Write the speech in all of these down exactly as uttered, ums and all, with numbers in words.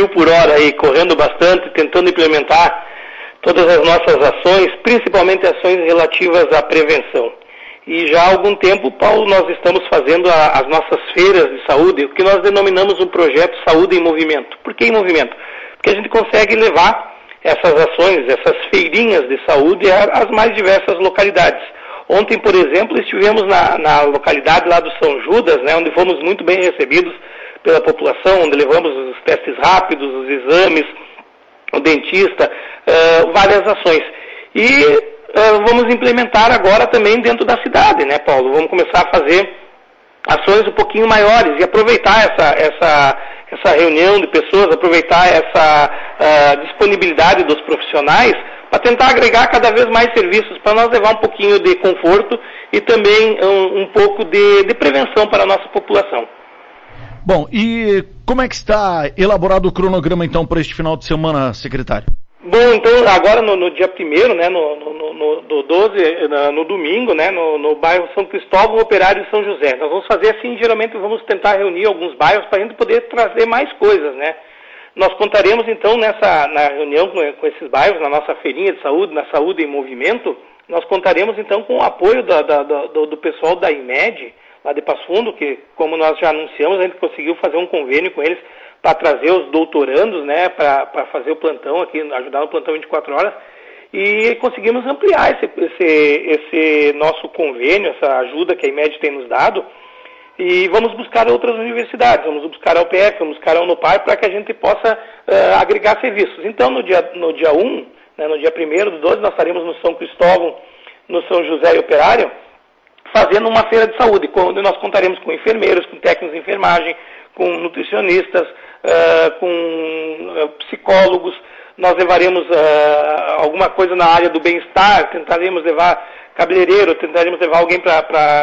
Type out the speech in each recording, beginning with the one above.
mil por hora aí, correndo bastante, tentando implementar todas as nossas ações, principalmente ações relativas à prevenção. E já há algum tempo, Paulo, nós estamos fazendo a, as nossas feiras de saúde, o que nós denominamos um projeto Saúde em Movimento. Por que em movimento? Porque a gente consegue levar essas ações, essas feirinhas de saúde às mais diversas localidades. Ontem, por exemplo, estivemos na, na localidade lá do São Judas, né, onde fomos muito bem recebidos pela população, onde levamos os testes rápidos, os exames, o dentista, uh, várias ações. E uh, vamos implementar agora também dentro da cidade, né, Paulo? Vamos começar a fazer ações um pouquinho maiores e aproveitar essa, essa, essa reunião de pessoas, aproveitar essa uh, disponibilidade dos profissionais para tentar agregar cada vez mais serviços, para nós levar um pouquinho de conforto e também um, um pouco de, de prevenção para a nossa população. Bom, e como é que está elaborado o cronograma, então, para este final de semana, secretário? Bom, então, agora no, no dia primeiro, né, no, no, no, no doze, no domingo, né, no, no bairro São Cristóvão, Operário e São José. Nós vamos fazer assim, geralmente vamos tentar reunir alguns bairros para a gente poder trazer mais coisas, né. Nós contaremos, então, nessa na reunião com, com esses bairros, na nossa feirinha de saúde, na Saúde em Movimento, nós contaremos, então, com o apoio da, da, do, do pessoal da I M E D, lá de Passo Fundo, que, como nós já anunciamos, a gente conseguiu fazer um convênio com eles para trazer os doutorandos, né, para fazer o plantão aqui, ajudar no plantão vinte e quatro horas, e conseguimos ampliar esse, esse, esse nosso convênio, essa ajuda que a I M E D tem nos dado, e vamos buscar outras universidades, vamos buscar a U P F, vamos buscar a Unopar, para que a gente possa uh, agregar serviços. Então, no dia, no dia um, né, no dia primeiro do doze, nós estaremos no São Cristóvão, no São José e Operário, fazendo uma feira de saúde, onde nós contaremos com enfermeiros, com técnicos de enfermagem, com nutricionistas, uh, com uh, psicólogos. Nós levaremos uh, alguma coisa na área do bem-estar, tentaremos levar cabeleireiro, tentaremos levar alguém para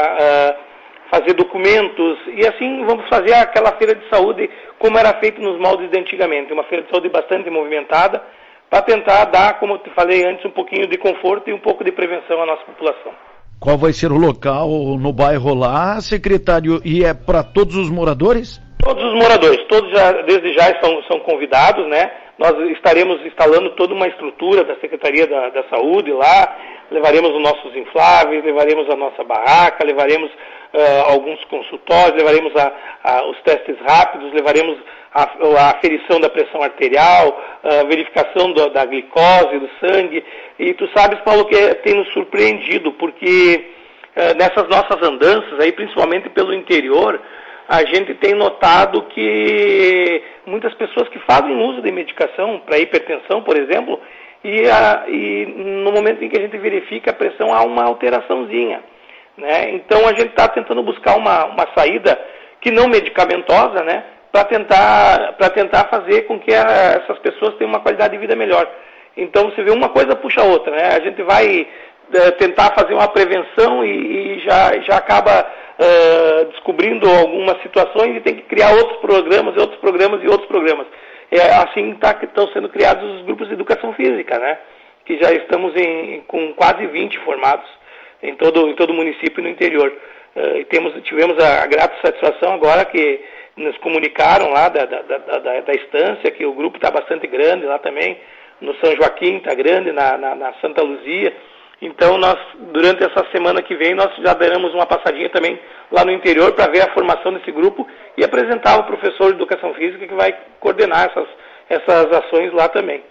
uh, fazer documentos, e assim vamos fazer aquela feira de saúde como era feito nos moldes de antigamente, uma feira de saúde bastante movimentada, para tentar dar, como eu te falei antes, um pouquinho de conforto e um pouco de prevenção à nossa população. Qual vai ser o local no bairro lá, secretário? E é para todos os moradores? Todos os moradores, todos já, desde já são, são convidados, né? Nós estaremos instalando toda uma estrutura da Secretaria da, da Saúde lá, levaremos os nossos infláveis, levaremos a nossa barraca, levaremos uh, alguns consultórios, levaremos a, a, os testes rápidos, levaremos a, a aferição da pressão arterial, a verificação do, da glicose, do sangue. E tu sabes, Paulo, que tem nos surpreendido, porque uh, nessas nossas andanças, aí, principalmente pelo interior, a gente tem notado que muitas pessoas que fazem uso de medicação para hipertensão, por exemplo, e, a, e no momento em que a gente verifica a pressão, há uma alteraçãozinha, né? Então a gente está tentando buscar uma, uma saída que não medicamentosa, né? Para tentar, para tentar fazer com que a, essas pessoas tenham uma qualidade de vida melhor. Então você vê, uma coisa puxa a outra, né? A gente vai é, tentar fazer uma prevenção e, e já, já acaba Uh, descobrindo algumas situações e tem que criar outros programas, e outros programas e outros programas. É assim tá, que estão sendo criados os grupos de educação física, né? Que já estamos em, com quase vinte formados em todo, em todo o município e no interior. Uh, e temos, tivemos a, a grata satisfação agora que nos comunicaram lá da, da, da, da, da estância, que o grupo está bastante grande lá também, no São Joaquim está grande, na, na, na Santa Luzia. Então, nós, durante essa semana que vem, nós já daremos uma passadinha também lá no interior para ver a formação desse grupo e apresentar o professor de Educação Física que vai coordenar essas, essas ações lá também.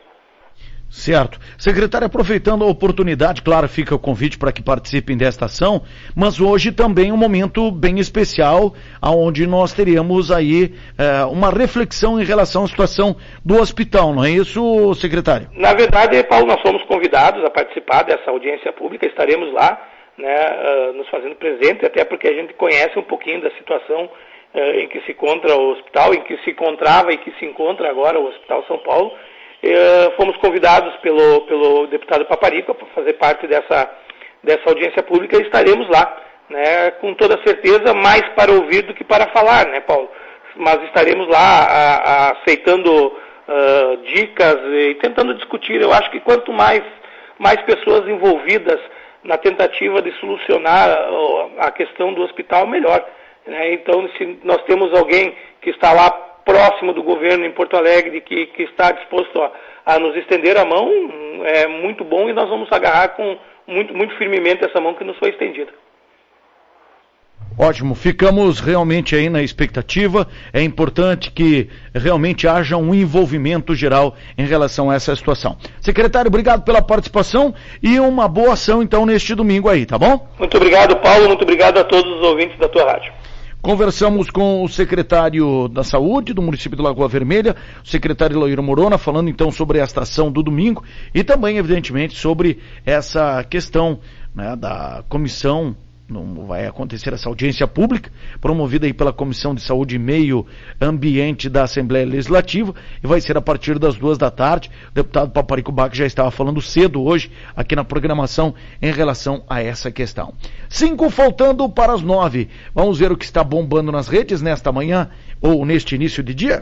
Certo. Secretário, aproveitando a oportunidade, claro, fica o convite para que participem desta ação, mas hoje também um momento bem especial, onde nós teremos aí é, uma reflexão em relação à situação do hospital, não é isso, secretário? Na verdade, Paulo, nós fomos convidados a participar dessa audiência pública, estaremos lá, né, uh, nos fazendo presente, até porque a gente conhece um pouquinho da situação uh, em que se encontra o hospital, em que se encontrava e que se encontra agora o Hospital São Paulo. Uh, fomos convidados pelo, pelo deputado Paparico para fazer parte dessa, dessa audiência pública e estaremos lá, né, com toda certeza, mais para ouvir do que para falar, né, Paulo? Mas estaremos lá a, a, aceitando uh, dicas e tentando discutir. Eu acho que quanto mais, mais pessoas envolvidas na tentativa de solucionar a questão do hospital, melhor, né? Então, se nós temos alguém que está lá próximo do governo em Porto Alegre, que, que está disposto a, a nos estender a mão, é muito bom e nós vamos agarrar com muito, muito firmemente essa mão que nos foi estendida. Ótimo, ficamos realmente aí na expectativa. É importante que realmente haja um envolvimento geral em relação a essa situação. Secretário, obrigado pela participação e uma boa ação então neste domingo aí, tá bom? Muito obrigado, Paulo, muito obrigado a todos os ouvintes da tua rádio. Conversamos com o secretário da Saúde do município de Lagoa Vermelha, o secretário Eloíro Morona, falando então sobre esta ação do domingo e também, evidentemente, sobre essa questão, né, da comissão. Não vai acontecer essa audiência pública, promovida aí pela Comissão de Saúde e Meio Ambiente da Assembleia Legislativa, e vai ser a partir das duas da tarde. O deputado Paparico Bach já estava falando cedo hoje, aqui na programação, em relação a essa questão. Cinco faltando para as nove. Vamos ver o que está bombando nas redes nesta manhã, ou neste início de dia?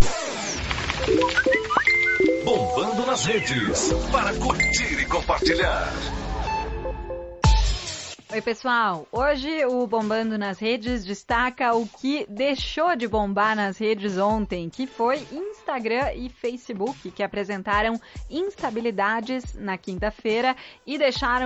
Bombando nas redes, para curtir e compartilhar. Oi, pessoal. Hoje o Bombando nas Redes destaca o que deixou de bombar nas redes ontem, que foi Instagram e Facebook, que apresentaram instabilidades na quinta-feira e deixaram